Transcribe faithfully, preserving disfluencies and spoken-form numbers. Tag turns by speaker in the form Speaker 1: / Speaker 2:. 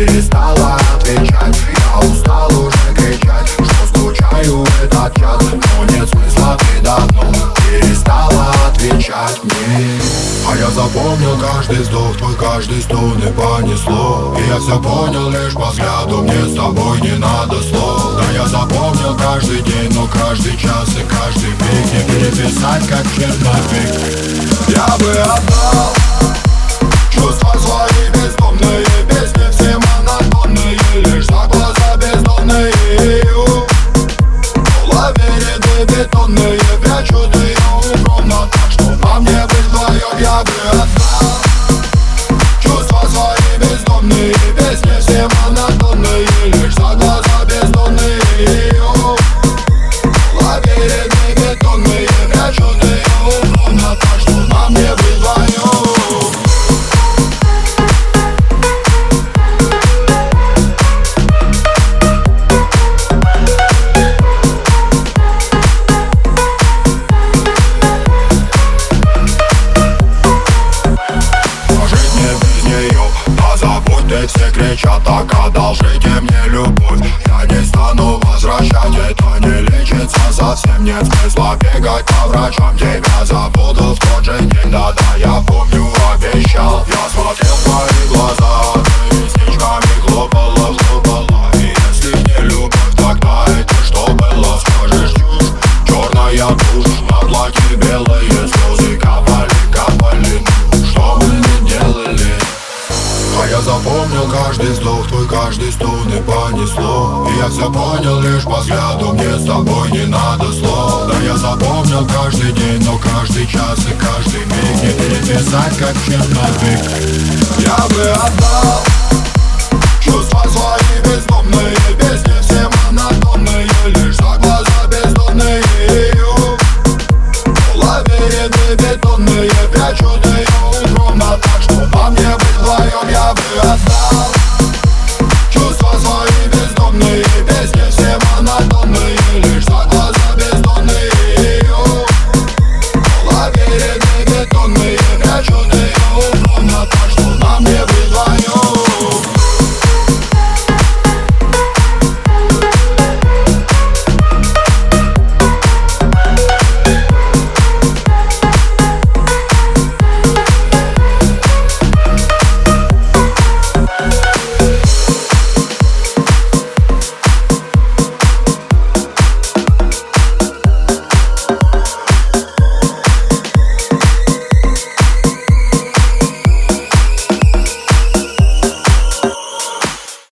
Speaker 1: перестала отвечать. Я устал уже кричать, что скучаю в этот час, но нет смысла, ты давно перестала отвечать мне. А я запомнил каждый вздох твой, каждый стон и понесло. И я все понял лишь по взгляду, мне с тобой не надо слов. Да я запомнил каждый день, но каждый час и каждый миг не переписать, как черновик. Я бы отдал чувства свои бездомные, песни все монотонные, лишь за глаза бездонные. В голове ряды бетонные, прячут ее укромно, так что на мне быть вдвоем. Я бы отдал чувства свои бездомные, песни все монотонные, лишь за глаза бездонные. В голове ряды бетонные, прячут ее укромно, так что на мне быть вдвоем. Все кричат, так одолжите мне любовь. Я не стану возвращать, это не лечится совсем. Нет смысла бегать по врачам, тебя забуду в тот же день. Да-да, я помню, обещал. Я смотрел в твои глаза, ты ресничками хлопала, хлопала. И если не любовь, тогда это что было? Скажешь чушь, черная тушь, на платье белые слезы капали, капали. Ну, что мы не делали? А я запомнил каждый вздох твой, каждый стон и понесло. И я все понял лишь по взгляду, мне с тобой не надо слов. Да я запомнил каждый день, но каждый час и каждый миг не переписать, как черновик. Я бы отдал чувства свои бездомные, песни все монотонные, лишь за глаза бездонные. В голове ряды бетонные, прячут